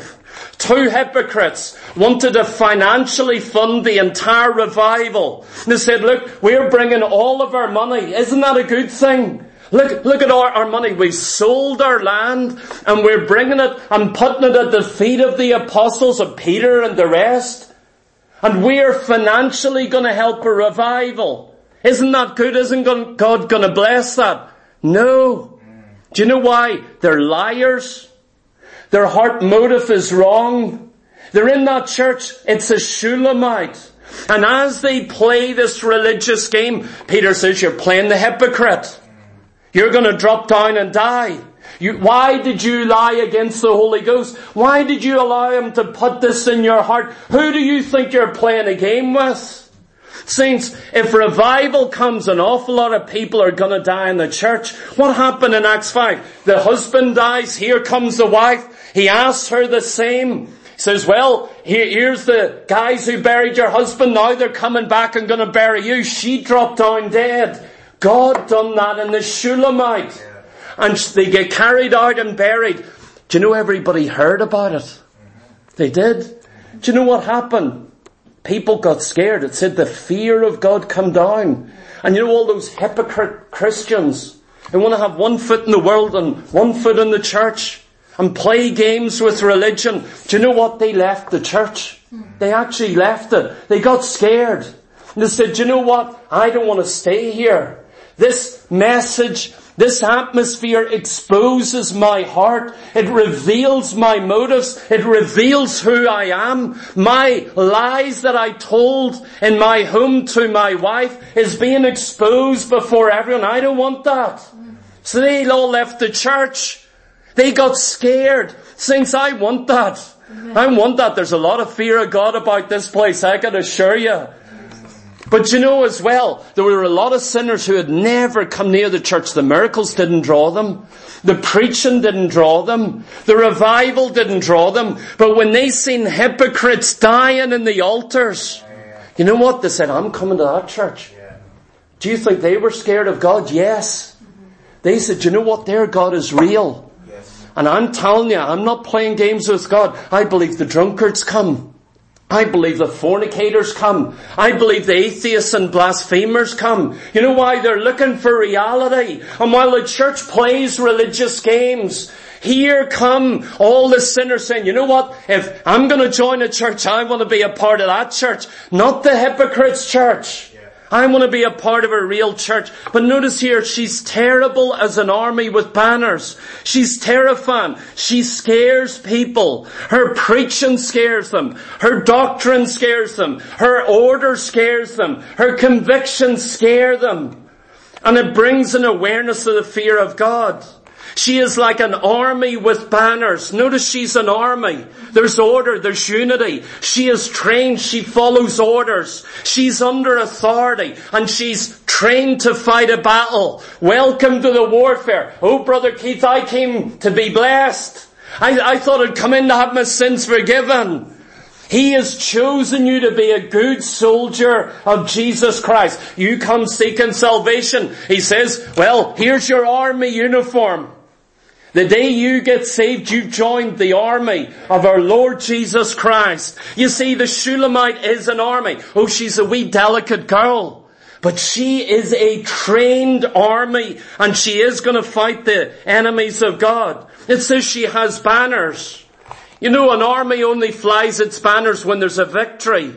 5? 2 hypocrites wanted to financially fund the entire revival. They said, look, we're bringing all of our money. Isn't that a good thing? Look at our money. We've sold our land and we're bringing it and putting it at the feet of the apostles of Peter and the rest. And we're financially going to help a revival. Isn't that good? Isn't God going to bless that? No. Do you know why? They're liars. Their heart motive is wrong. They're in that church. It's a Shulamite. And as they play this religious game, Peter says, you're playing the hypocrite. You're going to drop down and die. Why did you lie against the Holy Ghost? Why did you allow him to put this in your heart? Who do you think you're playing a game with? Saints, if revival comes, an awful lot of people are going to die in the church. What happened in Acts 5? The husband dies, here comes the wife. He asks her the same. He says, well, here's the guys who buried your husband. Now they're coming back and going to bury you. She dropped down dead. God done that in the Shulamite. And they get carried out and buried. Do you know everybody heard about it? They did. Do you know what happened? People got scared. It said the fear of God come down. And you know all those hypocrite Christians, they want to have one foot in the world and one foot in the church and play games with religion. Do you know what? They left the church. They actually left it. They got scared. And they said, do you know what? I don't want to stay here. This message, this atmosphere exposes my heart. It reveals my motives. It reveals who I am. My lies that I told in my home to my wife is being exposed before everyone. I don't want that. So they all left the church. They got scared. Saints, I want that. I want that. There's a lot of fear of God about this place, I can assure you. But you know as well, there were a lot of sinners who had never come near the church. The miracles didn't draw them. The preaching didn't draw them. The revival didn't draw them. But when they seen hypocrites dying in the altars, you know what? They said, I'm coming to that church. Do you think they were scared of God? Yes. They said, you know what? Their God is real. And I'm telling you, I'm not playing games with God. I believe the drunkards come. I believe the fornicators come. I believe the atheists and blasphemers come. You know why? They're looking for reality. And while the church plays religious games, here come all the sinners saying, you know what? If I'm going to join a church, I want to be a part of that church, not the hypocrites' church. I want to be a part of a real church. But notice here, she's terrible as an army with banners. She's terrifying. She scares people. Her preaching scares them. Her doctrine scares them. Her order scares them. Her convictions scare them. And it brings an awareness of the fear of God. She is like an army with banners. Notice she's an army. There's order, there's unity. She is trained, she follows orders. She's under authority and she's trained to fight a battle. Welcome to the warfare. Oh, Brother Keith, I came to be blessed. I thought I'd come in to have my sins forgiven. He has chosen you to be a good soldier of Jesus Christ. You come seeking salvation. He says, well, here's your army uniform. The day you get saved, you've joined the army of our Lord Jesus Christ. You see, the Shulamite is an army. Oh, she's a wee delicate girl. But she is a trained army and she is going to fight the enemies of God. It says she has banners. You know, an army only flies its banners when there's a victory.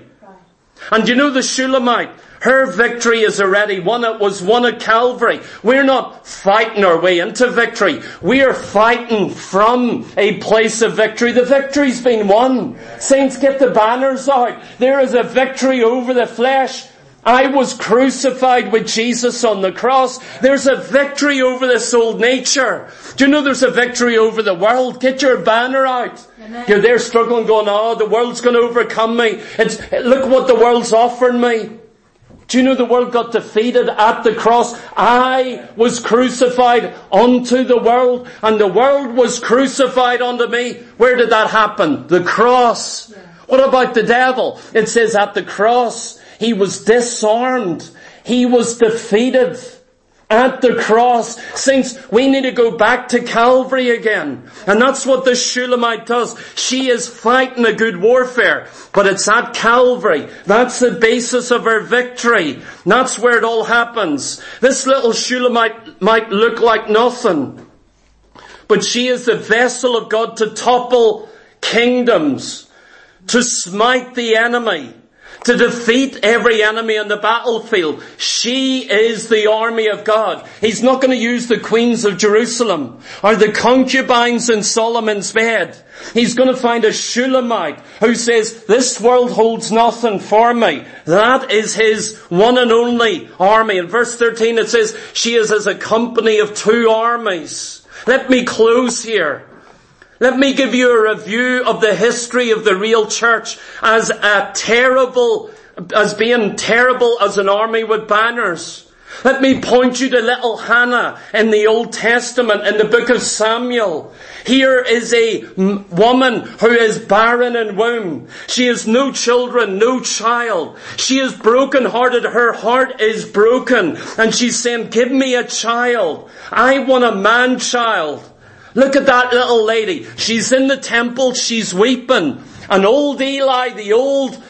And you know the Shulamite, her victory is already won. It was won at Calvary. We're not fighting our way into victory. We are fighting from a place of victory. The victory's been won. Saints, get the banners out. There is a victory over the flesh. I was crucified with Jesus on the cross. There's a victory over this old nature. Do you know there's a victory over the world? Get your banner out. Amen. You're there struggling going, oh, the world's going to overcome me. Look what the world's offering me. Do you know the world got defeated at the cross? I was crucified unto the world and the world was crucified unto me. Where did that happen? The cross. Yeah. What about the devil? It says at the cross, he was disarmed. He was defeated. at the cross. Saints, we need to go back to Calvary again. And that's what the Shulamite does. She is fighting a good warfare, but it's at Calvary. That's the basis of her victory. That's where it all happens. This little Shulamite might look like nothing, but she is the vessel of God to topple kingdoms, to smite the enemy, to defeat every enemy on the battlefield. She is the army of God. He's not going to use the queens of Jerusalem or the concubines in Solomon's bed. He's going to find a Shulamite who says, this world holds nothing for me. That is his one and only army. In verse 13 it says, she is as a company of two armies. Let me close here. Let me give you a review of the history of the real church as being terrible as an army with banners. Let me point you to little Hannah in the Old Testament in the book of Samuel. Here is a woman who is barren in womb. She has no children, no child. She is broken-hearted. Her heart is broken. And she's saying, give me a child. I want a man-child. Look at that little lady. She's in the temple. She's weeping. And old Eli, the old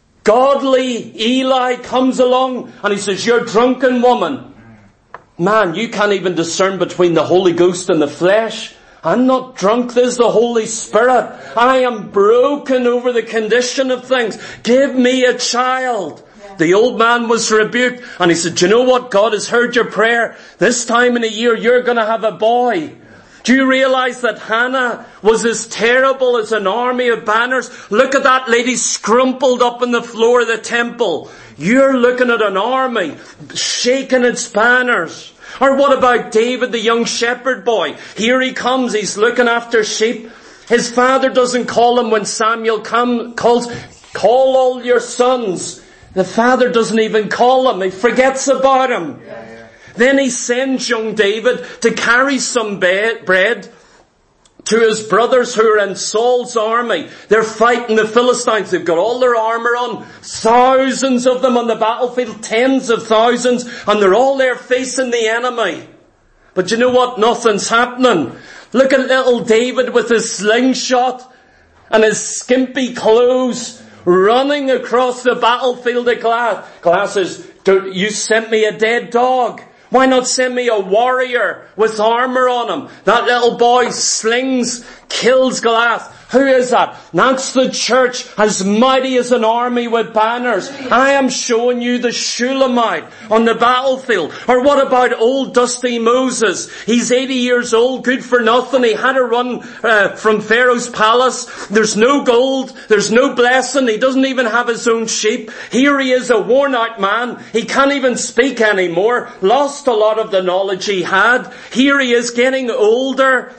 godly Eli, comes along and he says, you're drunken woman. Man, you can't even discern between the Holy Ghost and the flesh. I'm not drunk. There's the Holy Spirit. I am broken over the condition of things. Give me a child. The old man was rebuked and he said, do you know what? God has heard your prayer. This time in the year, you're going to have a boy. Do you realize that Hannah was as terrible as an army of banners? Look at that lady scrumpled up on the floor of the temple. You're looking at an army shaking its banners. Or what about David, the young shepherd boy? Here he comes, he's looking after sheep. His father doesn't call him when Samuel calls, call all your sons. The father doesn't even call him, he forgets about him. Then he sends young David to carry some bread to his brothers who are in Saul's army. They're fighting the Philistines. They've got all their armour on. Thousands of them on the battlefield. Tens of thousands. And they're all there facing the enemy. But you know what? Nothing's happening. Look at little David with his slingshot and his skimpy clothes running across the battlefield of Gath says, you sent me a dead dog. Why not send me a warrior with armour on him? That little boy slings, kills Goliath. Who is that? That's the church, as mighty as an army with banners. I am showing you the Shulamite on the battlefield. Or what about old dusty Moses? He's 80 years old, good for nothing. He had to run from Pharaoh's palace. There's no gold. There's no blessing. He doesn't even have his own sheep. Here he is, a worn out man. He can't even speak anymore. Lost a lot of the knowledge he had. Here he is getting older.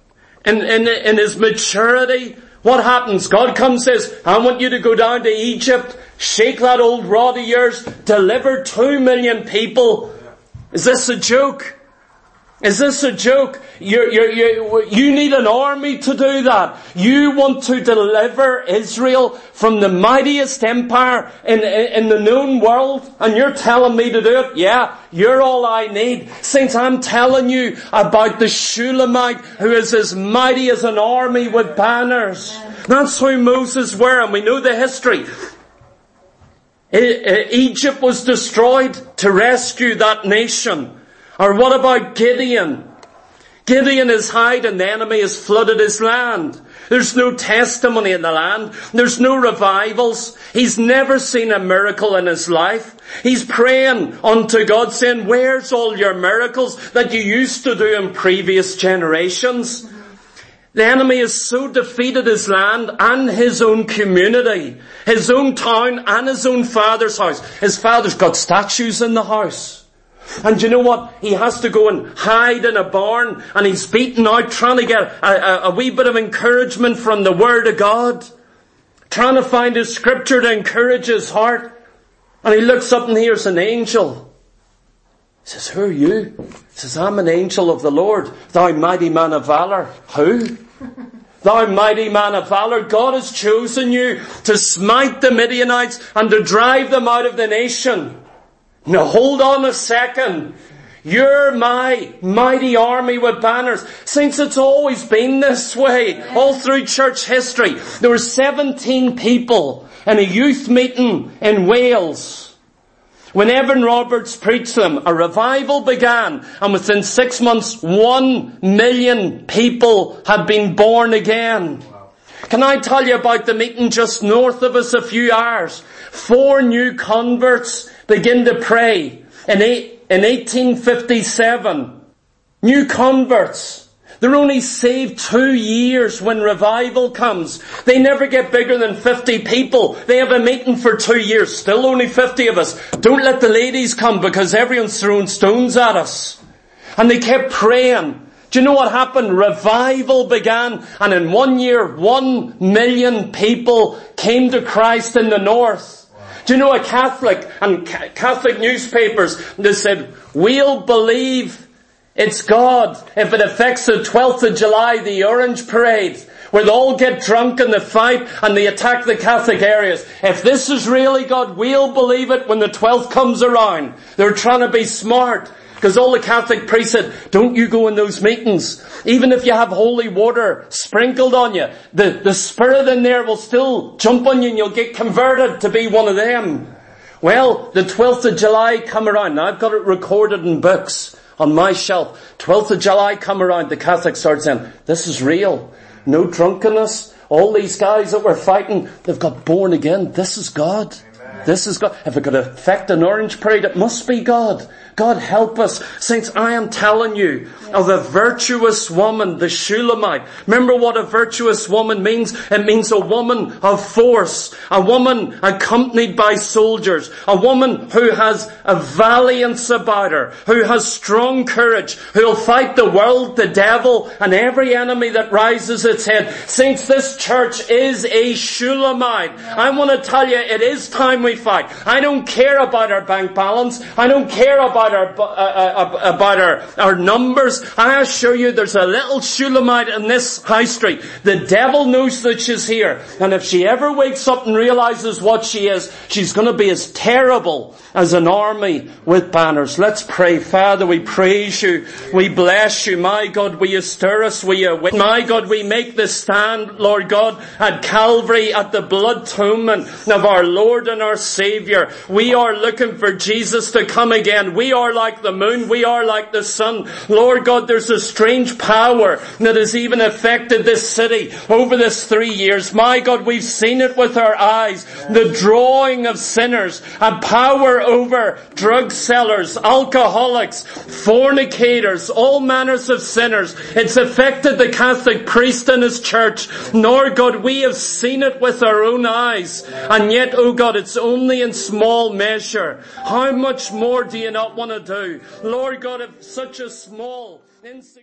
In his maturity, what happens? God comes and says, I want you to go down to Egypt, shake that old rod of yours, deliver 2 million people. Is this a joke? Is this a joke? You need an army to do that. You want to deliver Israel from the mightiest empire in the known world, and you're telling me to do it? Yeah, you're all I need. Saints, I'm telling you about the Shulamite who is as mighty as an army with banners. That's who Moses were, and we know the history. Egypt was destroyed to rescue that nation. Or what about Gideon? Gideon is hiding, the enemy has flooded his land. There's no testimony in the land. There's no revivals. He's never seen a miracle in his life. He's praying unto God saying, where's all your miracles that you used to do in previous generations? The enemy has so defeated his land and his own community, his own town and his own father's house. His father's got statues in the house. And you know what? He has to go and hide in a barn, and he's beaten out trying to get a wee bit of encouragement from the Word of God. Trying to find his scripture to encourage his heart. And he looks up and hears an angel. He says, who are you? He says, I'm an angel of the Lord, thou mighty man of valor. Who? Thou mighty man of valor. God has chosen you to smite the Midianites and to drive them out of the nation. Now hold on a second. You're my mighty army with banners. Saints, it's always been this way. All through church history. There were 17 people in a youth meeting in Wales. When Evan Roberts preached them, a revival began, and within 6 months, 1 million people had been born again. Can I tell you about the meeting just north of us a few hours? 4 new converts begin to pray. In 1857, new converts. They're only saved 2 years when revival comes. They never get bigger than 50 people. They have a meeting for 2 years. Still only 50 of us. Don't let the ladies come because everyone's throwing stones at us. And they kept praying. Do you know what happened? Revival began, and in 1 year, 1 million people came to Christ in the north. Do you know a Catholic, and Catholic newspapers, they said, we'll believe it's God if it affects the 12th of July, the Orange Parade, where they all get drunk and they fight and they attack the Catholic areas. If this is really God, we'll believe it when the 12th comes around. They're trying to be smart. Because all the Catholic priests said, don't you go in those meetings. Even if you have holy water sprinkled on you, the spirit in there will still jump on you and you'll get converted to be one of them. Well, the 12th of July come around. Now I've got it recorded in books on my shelf. 12th of July come around, the Catholics start saying, this is real. No drunkenness. All these guys that were fighting, they've got born again. This is God. Amen. This is God. If it could affect an Orange Parade, it must be God. God help us. Saints, I am telling you of a virtuous woman, the Shulamite. Remember what a virtuous woman means? It means a woman of force. A woman accompanied by soldiers. A woman who has a valiance about her. Who has strong courage. Who will fight the world, the devil, and every enemy that rises its head. Saints, this church is a Shulamite. I want to tell you, it is time we fight. I don't care about our bank balance. I don't care about our numbers. I assure you there's a little Shulamite in this high street. The devil knows that she's here. And if she ever wakes up and realizes what she is, she's going to be as terrible as an army with banners. Let's pray. Father, we praise you. We bless you. My God, will you stir us? Will you win? My God, we make the stand, Lord God, at Calvary, at the blood atonement of our Lord and our Savior. We are looking for Jesus to come again. We are like the moon. We are like the sun. Lord God, there's a strange power that has even affected this city over this 3 years. My God, we've seen it with our eyes. The drawing of sinners, a power over drug sellers, alcoholics, fornicators, all manners of sinners. It's affected the Catholic priest in his church. Lord God, we have seen it with our own eyes. And yet, oh God, it's only in small measure. How much more do you not want to do? Lord God, if such a small, insignificant